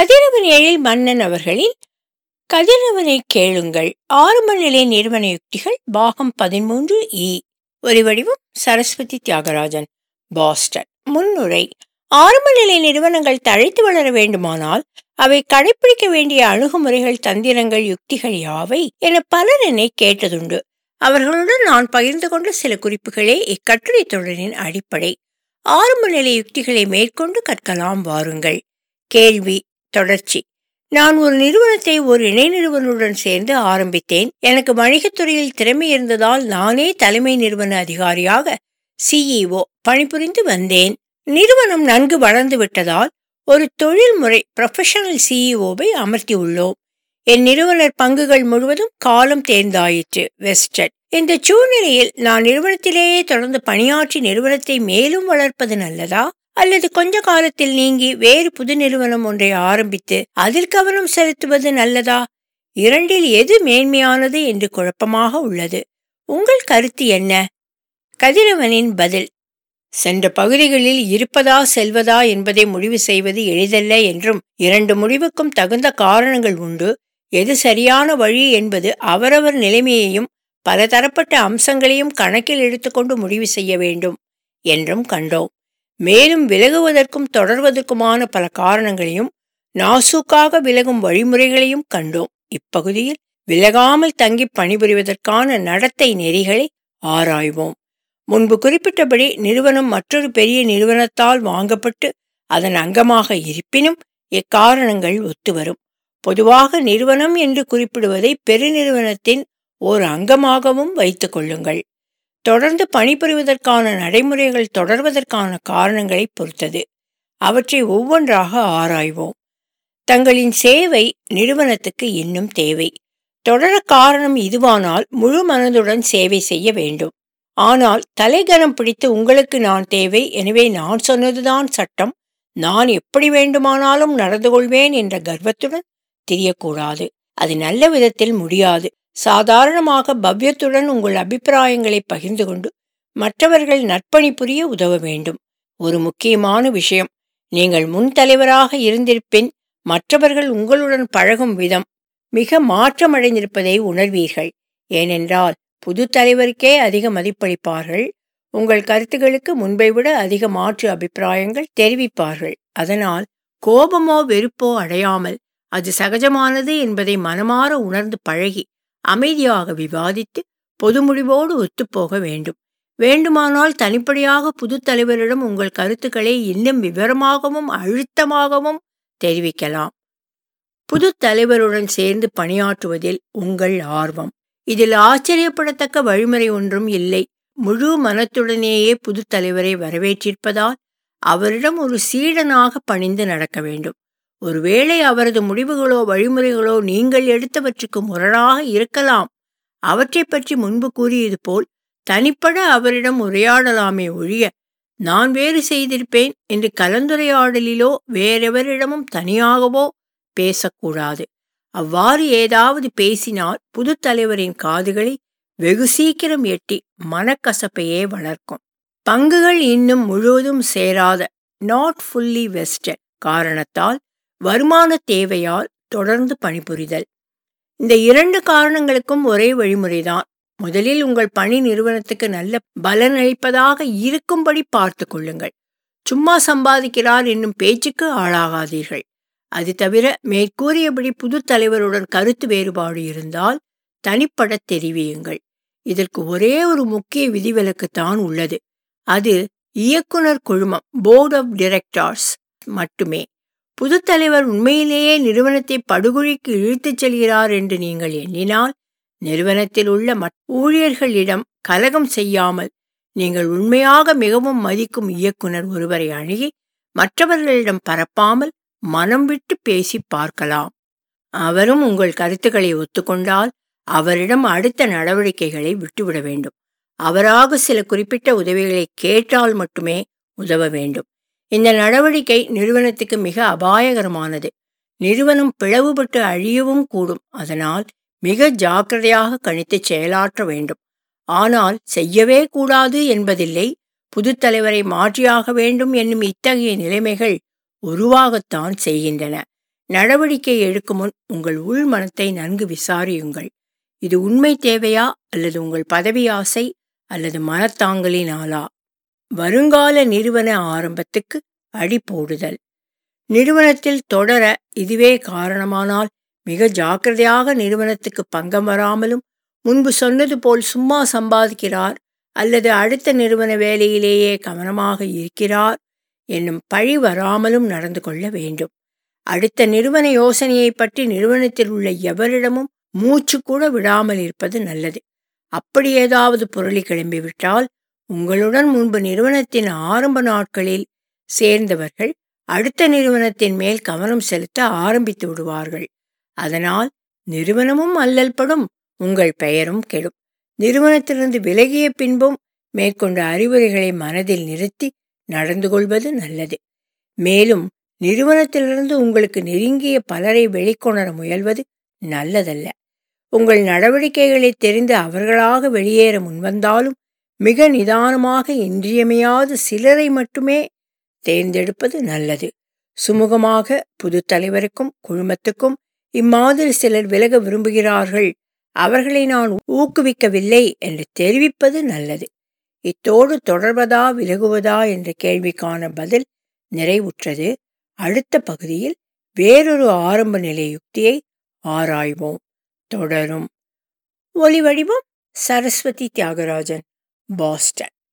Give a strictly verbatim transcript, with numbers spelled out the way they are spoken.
கதிரவன் எழில் மன்னன் அவர்களின் கதிரவனை கேளுங்கள் ஆரம்ப நிலை நிறுவன யுக்திகள் பாகம் பதிமூன்று இ. ஒலிவடிவம் சரஸ்வதி தியாகராஜன், பாஸ்டன். முன்னுரை. ஆரம்ப நிலை நிறுவனங்கள் தழைத்து வளர வேண்டுமானால் அவை கடைபிடிக்க வேண்டிய அணுகுமுறைகள், தந்திரங்கள், யுக்திகள் யாவை என பலர் என்னை கேட்டதுண்டு. அவர்களுடன் நான் பகிர்ந்து கொண்ட சில குறிப்புகளே இக்கட்டுரை தொடரின் அடிப்படை. ஆரம்ப நிலை யுக்திகளை மேற்கொண்டு கற்கலாம் வாருங்கள். கேள்வி தொடர்ச்சி. நான் ஒரு நிறுவனத்தை ஒரு இணை நிறுவனுடன் சேர்ந்து ஆரம்பித்தேன். எனக்கு வணிகத்துறையில் திறமை இருந்ததால் நானே தலைமை நிறுவன அதிகாரியாக சிஇஓ பணிபுரிந்து வந்தேன். நிறுவனம் நன்கு வளர்ந்து விட்டதால் ஒரு தொழில்முறை ப்ரொஃபஷனல் சிஇஓவை அமர்த்தி உள்ளோம். என் நிறுவனர் பங்குகள் முழுவதும் காலம் தேர்ந்தாயிற்று, வெஸ்டட். இந்த சூழ்நிலையில் நான் நிறுவனத்திலேயே தொடர்ந்து பணியாற்றி நிறுவனத்தை மேலும் வளர்ப்பது நல்லதா, அல்லது கொஞ்ச காலத்தில் நீங்கி வேறு புது நிறுவனம் ஒன்றை ஆரம்பித்து அதில் கவனம் செலுத்துவது நல்லதா? இரண்டில் எது மேன்மையானது என்று குழப்பமாக உள்ளது. உங்கள் கருத்து என்ன? கதிரவனின் பதில். சென்ற பகுதிகளில் இருப்பதா செல்வதா என்பதை முடிவு செய்வது எளிதல்ல என்றும், இரண்டு முடிவுக்கும் தகுந்த காரணங்கள் உண்டு. எது சரியான வழி என்பது அவரவர் நிலைமையையும் பலதரப்பட்ட அம்சங்களையும் கணக்கில் எடுத்துக்கொண்டு முடிவு செய்ய வேண்டும் என்றும் கண்டோம். மேலும் விலகுவதற்கும் தொடர்வதற்குமான பல காரணங்களையும் நாசூக்காக விலகும் வழிமுறைகளையும் கண்டோம். இப்பகுதியில் விலகாமல் தங்கி பணிபுரிவதற்கான நடத்தை நெறிகளை ஆராய்வோம். முன்பு குறிப்பிட்டபடி நிறுவனம் மற்றொரு பெரிய நிறுவனத்தால் வாங்கப்பட்டு அதன் அங்கமாக இருப்பினும் இக்காரணங்கள் ஒத்துவரும். பொதுவாக நிறுவனம் என்று குறிப்பிடுவதை பெருநிறுவனத்தின் ஓர் அங்கமாகவும் வைத்துக் கொள்ளுங்கள். தொடர்ந்து பணிபுரிவதற்கான நடைமுறைகள் தொடர்வதற்கான காரணங்களை பொறுத்தது. அவற்றை ஒவ்வொன்றாக ஆராய்வோம். தங்களின் சேவை நிறுவனத்துக்கு இன்னும் தேவை. தொடர காரணம் இதுவானால் முழு மனதுடன் சேவை செய்ய வேண்டும். ஆனால் தலைகனம் பிடித்து உங்களுக்கு நான் தேவை, எனவே நான் சொன்னதுதான் சட்டம், நான் எப்படி வேண்டுமானாலும் நடந்து கொள்வேன் என்ற கர்வத்துடன் தெரியக்கூடாது. அது நல்ல விதத்தில் முடியாது. சாதாரணமாக பவ்யத்துடன் உங்கள் அபிப்பிராயங்களை பகிர்ந்து கொண்டு மற்றவர்கள் நற்பணி புரிய உதவ வேண்டும். ஒரு முக்கியமான விஷயம், நீங்கள் முன் தலைவராக இருந்திருப்பின் மற்றவர்கள் உங்களுடன் பழகும் விதம் மிக மாற்றமடைந்திருப்பதை உணர்வீர்கள். ஏனென்றால் புது தலைவருக்கே அதிக மதிப்பளிப்பார்கள். உங்கள் கருத்துகளுக்கு முன்பை விட அதிக மாற்று அபிப்பிராயங்கள் தெரிவிப்பார்கள். அதனால் கோபமோ வெறுப்போ அடையாமல் அது சகஜமானது என்பதை மனமாற உணர்ந்து பழகி அமைதியாக விவாதித்து பொது முடிவோடு ஒத்துப்போக வேண்டும். வேண்டுமானால் தனிப்படையாக புது தலைவரிடம் உங்கள் கருத்துக்களை இன்னும் விவரமாகவும் அழுத்தமாகவும் தெரிவிக்கலாம். புது தலைவருடன் சேர்ந்து பணியாற்றுவதில் உங்கள் ஆர்வம். இதில் ஆச்சரியப்படத்தக்க வழிமுறை ஒன்றும் இல்லை. முழு மனத்துடனேயே புது தலைவரை வரவேற்றிருப்பதால் அவரிடம் ஒரு சீடனாக பணிந்து நடக்க வேண்டும். ஒருவேளை அவரது முடிவுகளோ வழிமுறைகளோ நீங்கள் எடுத்தவற்றுக்கு முரணாக இருக்கலாம். அவற்றை பற்றி முன்பு கூறியது போல் தனிப்பட அவரிடம் உரையாடலாமே ஒழிய நான் வேறு செய்திருப்பேன் என்று கலந்துரையாடலிலோ வேறெவரிடமும் தனியாகவோ பேசக்கூடாது. அவ்வாறு ஏதாவது பேசினால் புது தலைவரின் காதுகளை வெகு சீக்கிரம் எட்டி மனக்கசப்பையே வளர்க்கும். பங்குகள் இன்னும் முழுவதும் சேராத நாட் ஃபுல்லி வெஸ்டட் காரணத்தால் வருமான தேவையால் தொடர்ந்து பணிபுரிதல். இந்த இரண்டு காரணங்களுக்கும் ஒரே வழிமுறைதான். முதலில் உங்கள் பணி நிறுவனத்துக்கு நல்ல பலனளிப்பதாக இருக்கும்படி பார்த்து கொள்ளுங்கள். சும்மா சம்பாதிக்கிறார் என்னும் பேச்சுக்கு ஆளாகாதீர்கள். அது தவிர மேற்கூறியபடி புது தலைவருடன் கருத்து வேறுபாடு இருந்தால் தனிப்பட தெரிவியுங்கள். இதற்கு ஒரே ஒரு முக்கிய விதிவிலக்குத்தான் உள்ளது. அது இயக்குனர் குழுமம், போர்ட் ஆஃப் டைரக்டர்ஸ் மட்டுமே. புது தலைவர் உண்மையிலேயே நிறுவனத்தை படுகொழிக்கு இழுத்துச் செல்கிறார் என்று நீங்கள் எண்ணினால் நிறுவனத்தில் உள்ள மற்ற ஊழியர்களிடம் கலகம் செய்யாமல் நீங்கள் உண்மையாக மிகவும் மதிக்கும் இயக்குனர் ஒருவரை அணுகி மற்றவர்களிடம் பரப்பாமல் மனம் விட்டு பேசி பார்க்கலாம். அவரும் உங்கள் கருத்துக்களை ஒத்துக்கொண்டால் அவரிடம் அடுத்த நடவடிக்கைகளை விட்டுவிட வேண்டும். அவராக சில குறிப்பிட்ட உதவிகளை கேட்டால் மட்டுமே உதவ வேண்டும். இந்த நடவடிக்கை நிறுவனத்துக்கு மிக அபாயகரமானது. நிறுவனம் பிளவுபட்டு அழியவும் கூடும். அதனால் மிக ஜாக்கிரதையாக கணித்து செயலாற்ற வேண்டும். ஆனால் செய்யவே கூடாது என்பதில்லை. புது தலைவரை மாற்றியாக வேண்டும் என்னும் இத்தகைய நிலைமைகள் உருவாகத்தான் செய்கின்றன. நடவடிக்கை எடுக்கும் முன் உங்கள் உள் மனத்தை நன்கு விசாரியுங்கள். இது உண்மை தேவையா அல்லது உங்கள் பதவி ஆசை அல்லது மனத்தாங்கலினாலா? வருங்கால நிறுவன ஆரம்பத்துக்கு அடி போடுதல். நிறுவனத்தில் தொடர இதுவே காரணமானால் மிக ஜாக்கிரதையாக நிறுவனத்துக்கு பங்கம் வராமலும், முன்பு சொன்னது போல் சும்மா சம்பாதிக்கிறார் அல்லது அடுத்த நிறுவன வேலையிலேயே கவனமாக இருக்கிறார் என்னும் பழி வராமலும் நடந்து கொள்ள வேண்டும். அடுத்த நிறுவன யோசனையை பற்றி நிறுவனத்தில் உள்ள எவரிடமும் மூச்சு கூட விடாமல் இருப்பது நல்லது. அப்படி ஏதாவது புரளி கிளம்பிவிட்டால் உங்களுடன் முன்பு நிறுவனத்தின் ஆரம்ப நாட்களில் சேர்ந்தவர்கள் அடுத்த நிறுவனத்தின் மேல் கவனம் செலுத்த ஆரம்பித்து விடுவார்கள். அதனால் நிறுவனமும் அல்லல் படும், உங்கள் பெயரும் கெடும். நிறுவனத்திலிருந்து விலகிய பின்பும் மேற்கொண்ட அறிவுரைகளை மனதில் நிறுத்தி நடந்து கொள்வது நல்லது. மேலும் நிறுவனத்திலிருந்து உங்களுக்கு நெருங்கிய பலரை வெளிக்கொணர முயல்வது நல்லதல்ல. உங்கள் நடவடிக்கைகளை தெரிந்து அவர்களாக வெளியேற முன்வந்தாலும் மிக நிதானமாக இன்றியமையாத சிலரை மட்டுமே தேர்ந்தெடுப்பது நல்லது. சுமூகமாக புது தலைவருக்கும் குழுமத்துக்கும் இம்மாதிரி சிலர் விலக விரும்புகிறார்கள், அவர்களை நான் ஊக்குவிக்கவில்லை என்று தெரிவிப்பது நல்லது. இத்தோடு தொடர்வதா விலகுவதா என்ற கேள்விக்கான பதில் நிறைவுற்றது. அடுத்த பகுதியில் வேறொரு ஆரம்ப நிலை யுக்தியை ஆராய்வோம். தொடரும். ஒலி வடிவம் சரஸ்வதி தியாகராஜன், பாஸ்டன்.